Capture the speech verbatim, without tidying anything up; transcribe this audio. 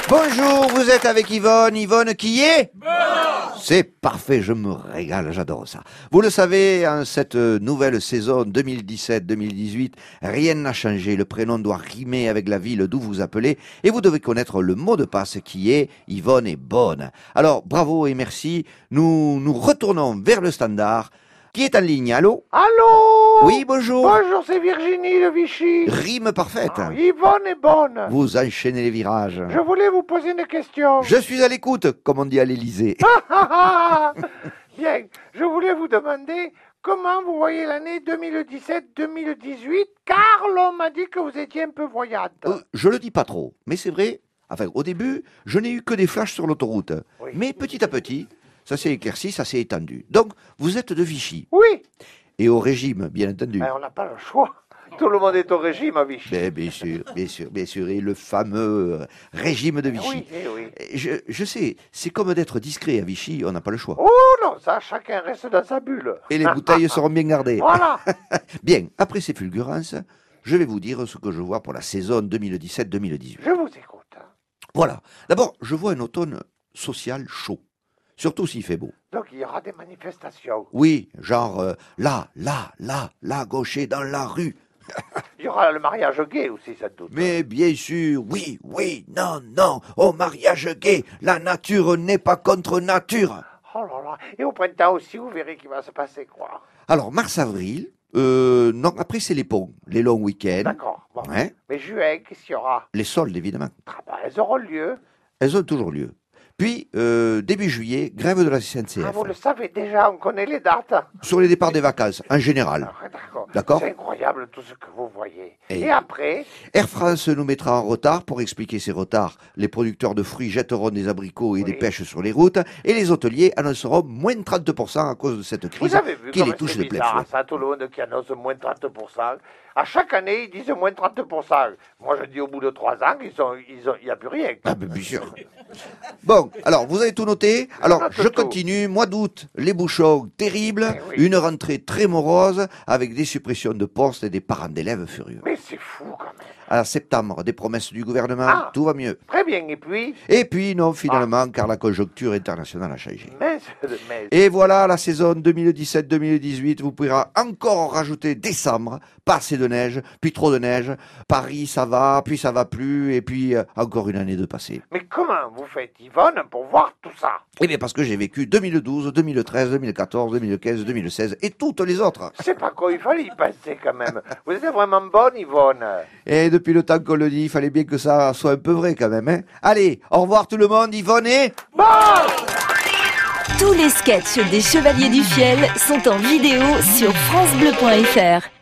Bonjour, vous êtes avec Yvonne. Yvonne qui est bon. C'est parfait, je me régale, j'adore ça. Vous le savez, en cette nouvelle saison deux mille dix-sept deux mille dix-huit, rien n'a changé. Le prénom doit rimer avec la ville d'où vous appelez et vous devez connaître le mot de passe qui est Yvonne est bonne. Alors, bravo et merci. Nous nous retournons vers le standard. Qui est en ligne? Allô? Allô? Oui, bonjour. Bonjour, c'est Virginie de Vichy. Rime parfaite. Ah, Yvonne est bonne. Vous enchaînez les virages. Je voulais vous poser une question. Je suis à l'écoute, comme on dit à l'Élysée. Bien, je voulais vous demander comment vous voyez l'année deux mille dix-sept deux mille dix-huit, car l'on m'a dit que vous étiez un peu voyante. Euh, je le dis pas trop, mais c'est vrai. Enfin, au début, je n'ai eu que des flashs sur l'autoroute. Oui. Mais petit à petit, ça s'est éclairci, ça s'est étendu. Donc, vous êtes de Vichy. Oui, Et au régime, bien entendu. mais on n'a pas le choix. Tout le monde est au régime à Vichy. Ben, bien sûr, bien sûr, bien sûr. Et le fameux euh, régime de Vichy. Oui, eh oui. Je, je sais, c'est comme d'être discret à Vichy, on n'a pas le choix. Oh non, ça, chacun reste dans sa bulle. Et les bouteilles seront bien gardées. Voilà. Bien, après ces fulgurances, je vais vous dire ce que je vois pour la saison deux mille dix-sept deux mille dix-huit. Je vous écoute. Voilà. D'abord, je vois un automne social chaud. Surtout s'il fait beau. Donc il y aura des manifestations. Oui, genre euh, là, là, là, là, gaucher dans la rue. Il y aura le mariage gay aussi, sans doute. Mais bien sûr, oui, oui, non, non, au mariage gay, la nature n'est pas contre nature. Oh là là. Et au printemps aussi, vous verrez qu'il va se passer quoi. Alors, mars-avril, euh, non, après c'est les ponts, les longs week-ends, D'accord. Bon. ouais, Mais juin, qu'est-ce qu'il y aura? les soldes évidemment, Ah ben, elles auront lieu. elles ont toujours lieu. Puis, euh, début juillet, grève de la S N C F. Ah, vous le savez déjà, on connaît les dates. Sur les départs des vacances, en général. Ah, d'accord. D'accord. C'est incroyable tout ce que vous voyez. Et- Et, après, Air France nous mettra en retard. Pour expliquer ces retards, les producteurs de fruits jetteront des abricots et Oui. des pêches sur les routes et les hôteliers annonceront moins de trente pour cent à cause de cette crise vous avez vu qui comme les touche c'est de plein bizarre, fouet. ça, tout le monde qui annonce moins trente pour cent. À chaque année, ils disent moins trente pour cent. Moi, je dis au bout de trois ans, ils sont, ils ont, il n'y a plus rien. Ah ben bien sûr. Bon, alors vous avez tout noté. Alors note je tout. continue. Mois d'août, les bouchons terribles, Eh oui. une rentrée très morose avec des suppressions de postes et des parents d'élèves furieux. Mais c'est fou quand même. À septembre, des promesses du gouvernement, Ah. tout va mieux. Très bien. Et puis, Et puis non, finalement, car la conjoncture internationale a changé. mais, mais Et voilà, la saison deux mille dix-sept deux mille dix-huit vous pourrez encore en rajouter décembre, pas assez de neige, puis trop de neige, Paris ça va, puis ça va plus, et puis euh, encore une année de passé. Mais comment vous faites, Yvonne, pour voir tout ça? Eh bien parce que j'ai vécu deux mille douze, deux mille treize, deux mille quatorze, deux mille quinze, deux mille seize et toutes les autres. C'est pas quoi, il fallait y penser quand même. Vous êtes vraiment bonne, Yvonne. Et depuis le temps qu'on le dit, il fallait bien que ça soit un peu vrai quand même. Hein. Allez, au revoir tout le monde, Yvonne et... Bon! Tous les sketchs des Chevaliers du Fiel sont en vidéo sur francebleu point fr.